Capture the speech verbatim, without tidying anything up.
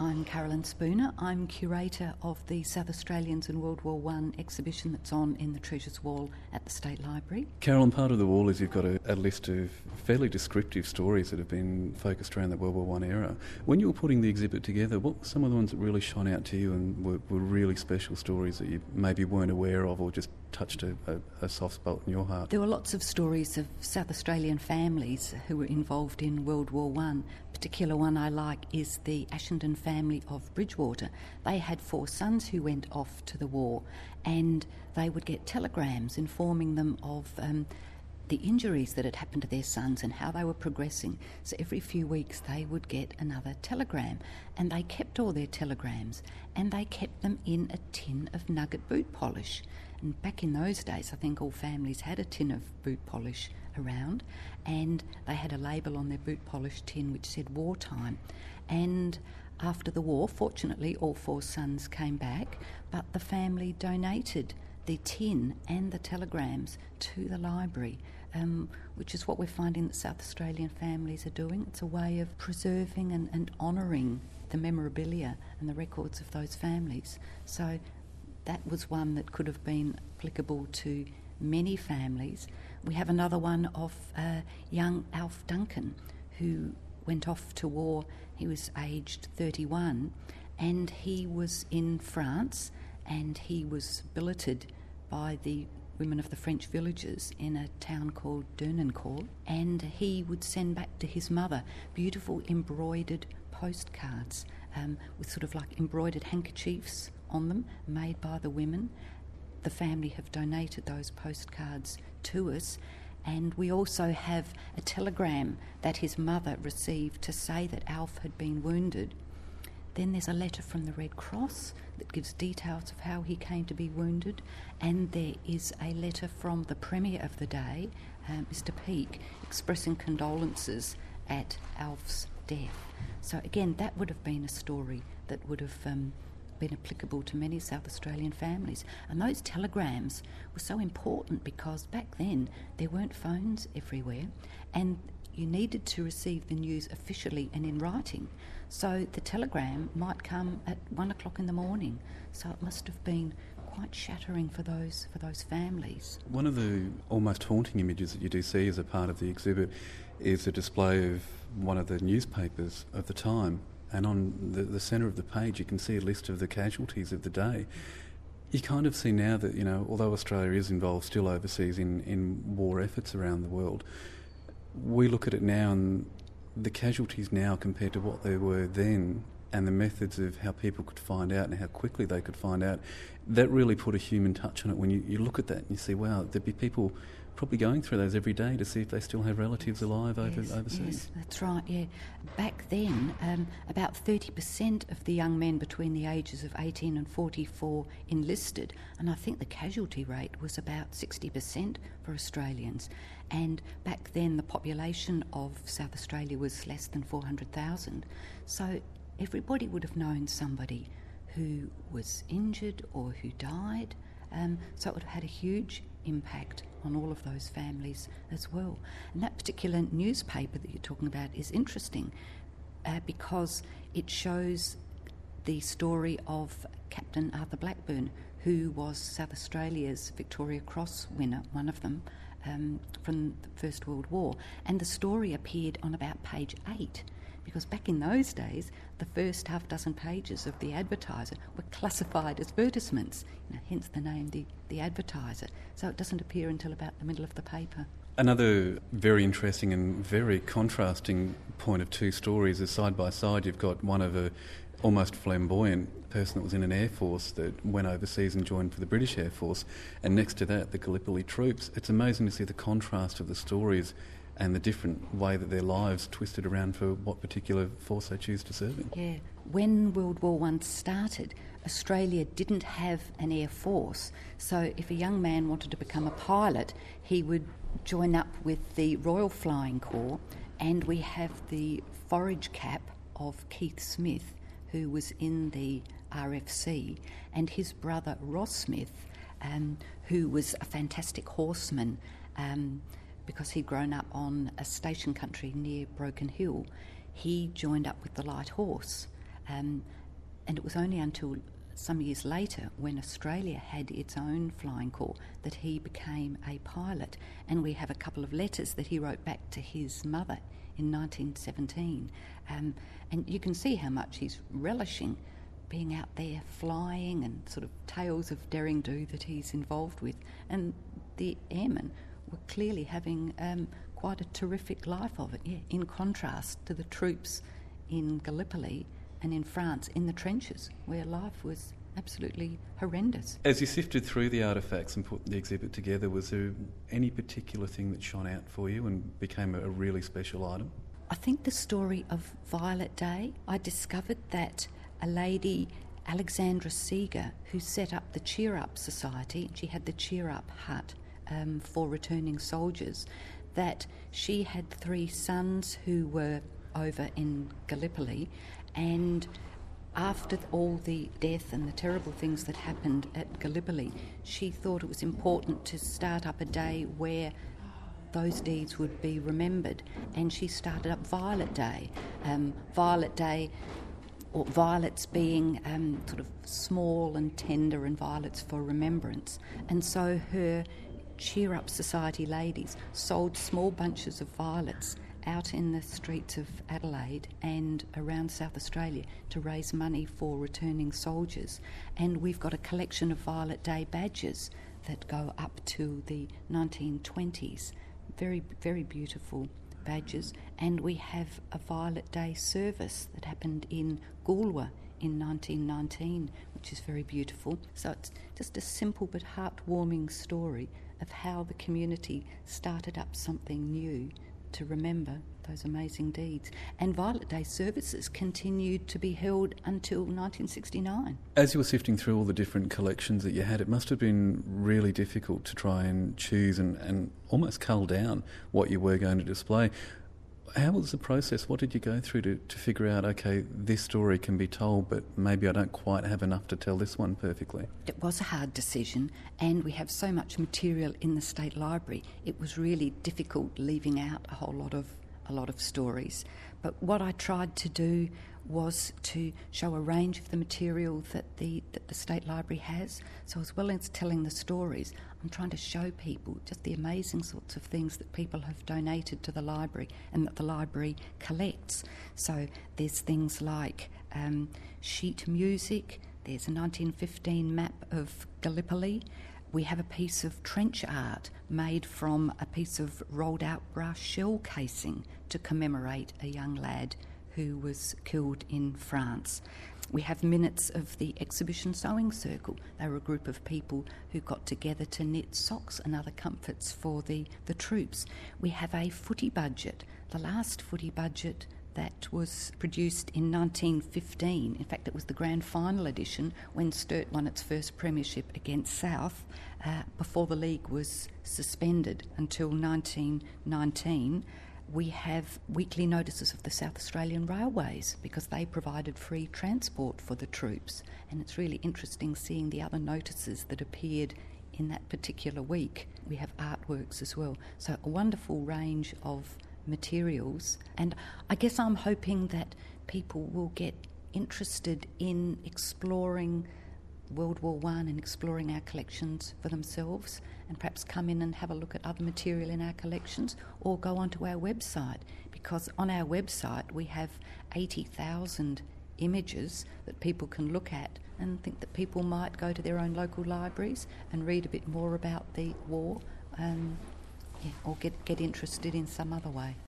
I'm Carolyn Spooner. I'm curator of the South Australians in World War One exhibition that's on in the Treasures Wall at the State Library. Carolyn, part of the wall is you've got a, a list of fairly descriptive stories that have been focused around the World War One era. When you were putting the exhibit together, what were some of the ones that really shone out to you and were, were really special stories that you maybe weren't aware of or just touched a, a, a soft spot in your heart? There were lots of stories of South Australian families who were involved in World War One. A particular one I like is the Ashenden family of Bridgewater. They had four sons who went off to the war, and they would get telegrams informing them of um, the injuries that had happened to their sons and how they were progressing. So every few weeks they would get another telegram, and they kept all their telegrams, and they kept them in a tin of nugget boot polish. And back in those days, I think all families had a tin of boot polish around, and they had a label on their boot polish tin which said wartime. And after the war, fortunately, all four sons came back, but the family donated the tin and the telegrams to the library, um, which is what we're finding that South Australian families are doing. It's a way of preserving and, and honouring the memorabilia and the records of those families. So that was one that could have been applicable to many families. We have another one of uh, young Alf Duncan, who went off to war. He was aged thirty-one, and he was in France, and he was billeted by the women of the French villages in a town called Dernancourt, and he would send back to his mother beautiful embroidered postcards um, with sort of like embroidered handkerchiefs on them made by the women. The family have donated those postcards to us, and we also have a telegram that his mother received to say that Alf had been wounded. Then there's a letter from the Red Cross that gives details of how he came to be wounded, and there is a letter from the Premier of the day, uh, Mister Peake, expressing condolences at Alf's death. So again, that would have been a story that would have um, been applicable to many South Australian families. And those telegrams were so important because back then there weren't phones everywhere, and you needed to receive the news officially and in writing. So the telegram might come at one o'clock in the morning. So it must have been quite shattering for those for those families. One of the almost haunting images that you do see as a part of the exhibit is a display of one of the newspapers of the time. And on the, the centre of the page you can see a list of the casualties of the day. You kind of see now that, you know, although Australia is involved still overseas in, in war efforts around the world, we look at it now and the casualties now compared to what they were then and the methods of how people could find out and how quickly they could find out, that really put a human touch on it. When you, you look at that and you see, wow, there'd be people probably going through those every day to see if they still have relatives alive over, yes, overseas. Yes, that's right, yeah. Back then, um, about thirty percent of the young men between the ages of eighteen and forty-four enlisted, and I think the casualty rate was about sixty percent for Australians. And back then the population of South Australia was less than four hundred thousand. So everybody would have known somebody who was injured or who died, um, so it would have had a huge impact on all of those families as well. And that particular newspaper that you're talking about is interesting uh, because it shows the story of Captain Arthur Blackburn, who was South Australia's Victoria Cross winner, one of them, um, from the First World War. And the story appeared on about page eight, because back in those days, the first half dozen pages of the Advertiser were classified as advertisements, you know, hence the name, the, the Advertiser. So it doesn't appear until about the middle of the paper. Another very interesting and very contrasting point of two stories is side by side you've got one of a almost flamboyant person that was in an air force that went overseas and joined for the British Air Force, and next to that the Gallipoli troops. It's amazing to see the contrast of the stories and the different way that their lives twisted around for what particular force they choose to serve in. Yeah. When World War One started, Australia didn't have an air force, so if a young man wanted to become a pilot, he would join up with the Royal Flying Corps, and we have the forage cap of Keith Smith, who was in the R F C, and his brother Ross Smith, um, who was a fantastic horseman, um, because he'd grown up on a station country near Broken Hill. He joined up with the Light Horse, Um, and it was only until some years later, when Australia had its own flying corps, that he became a pilot. And we have a couple of letters that he wrote back to his mother in nineteen seventeen. Um, and you can see how much he's relishing being out there flying and sort of tales of daring do that he's involved with. And the airmen were clearly having um, quite a terrific life of it, yeah, in contrast to the troops in Gallipoli and in France in the trenches, where life was absolutely horrendous. As you sifted through the artefacts and put the exhibit together, was there any particular thing that shone out for you and became a really special item? I think the story of Violet Day. I discovered that a lady, Alexandra Seeger, who set up the Cheer Up Society, she had the Cheer Up hut um, for returning soldiers, that she had three sons who were over in Gallipoli, and after all the death and the terrible things that happened at Gallipoli, she thought it was important to start up a day where those deeds would be remembered, and she started up Violet Day. Um, Violet Day, or violets being um, sort of small and tender, and violets for remembrance. And so her Cheer Up Society ladies sold small bunches of violets out in the streets of Adelaide and around South Australia to raise money for returning soldiers. And we've got a collection of Violet Day badges that go up to the nineteen twenties. Very, very beautiful badges. And we have a Violet Day service that happened in Goolwa in nineteen nineteen, which is very beautiful. So it's just a simple but heartwarming story of how the community started up something new to remember those amazing deeds. And Violet Day services continued to be held until nineteen sixty-nine. As you were sifting through all the different collections that you had, it must have been really difficult to try and choose and, and almost cull down what you were going to display. How was the process? What did you go through to, to figure out, OK, this story can be told, but maybe I don't quite have enough to tell this one perfectly? It was a hard decision, and we have so much material in the State Library. It was really difficult leaving out a whole lot of a lot of stories. But what I tried to do was to show a range of the material that the that the State Library has. So as well as telling the stories, I'm trying to show people just the amazing sorts of things that people have donated to the library and that the library collects. So there's things like um, sheet music, there's a nineteen fifteen map of Gallipoli. We have a piece of trench art made from a piece of rolled out brass shell casing to commemorate a young lad who was killed in France. We have minutes of the Exhibition Sewing Circle. They were a group of people who got together to knit socks and other comforts for the, the troops. We have a footy budget, the last footy budget that was produced in nineteen fifteen. In fact, it was the grand final edition when Sturt won its first premiership against South uh, before the league was suspended until nineteen nineteen. We have weekly notices of the South Australian Railways because they provided free transport for the troops, and it's really interesting seeing the other notices that appeared in that particular week. We have artworks as well, so a wonderful range of materials, and I guess I'm hoping that people will get interested in exploring World War One and exploring our collections for themselves, and perhaps come in and have a look at other material in our collections, or go onto our website, because on our website we have eighty thousand images that people can look at, and think that people might go to their own local libraries and read a bit more about the war, um, yeah, or get, get interested in some other way.